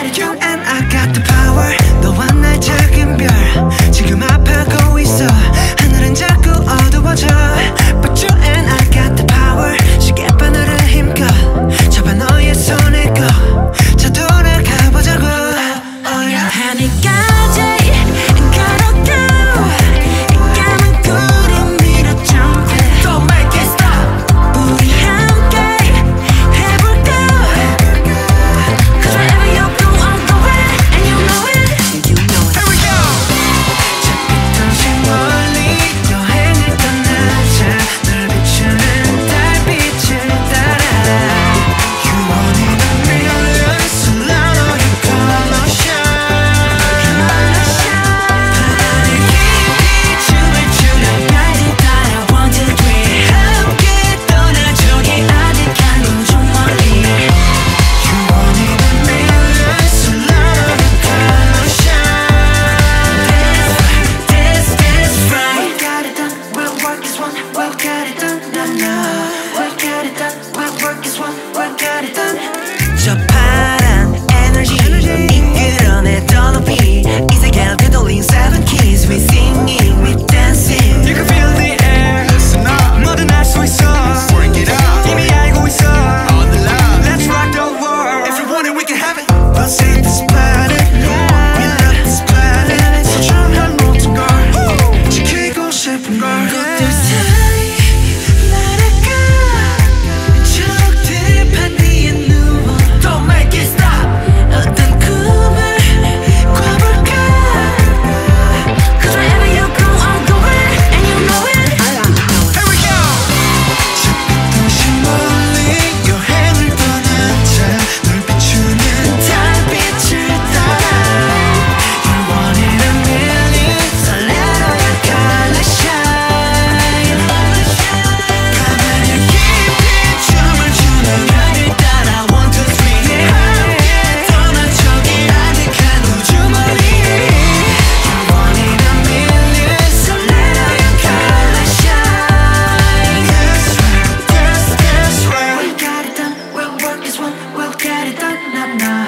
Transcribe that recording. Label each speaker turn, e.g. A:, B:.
A: You and I got the power. 너와 날 작은 별 지금 아파하고 있어. 하늘은 자꾸 어두워져. But you and I got the power. 시계바늘을 힘껏 잡아 너의 손을 꺼. 자 돌아가보자고. 하늘까지 저 파란 에너지 이끌어내 더 높이 이 세계를 되돌린 seven keys. We singing, we dancing. You can feel the air. Listen up. 뭐든 할 수 있어. Work it out. 이미 알고 있어. All the love. Let's rock the world. If you want it, we can have it. We'll save this planet. We love this planet. 소중한 모든 걸 지키고 싶은 걸. 꽃들 사이 날아가. 저들 판 위에 누워. Don't make it stop. 어떤 꿈을 꿔볼까. Cause wherever you go, I'll go with. And you know it. Here we go. 저 빛도시 멀리 여행을 떠나자. 널 비추는 달빛을 따라. You're one in a million. 설레어야 color shine. 가만히 깊이 춤을 추는 나를 따라 one two three. 함께 떠나 저기 아득한 우주머리. You're one in a million. 설레어야 color shine. That's right, that's right. We got it done. We'll work as one. We'll get it done. Nah, nah.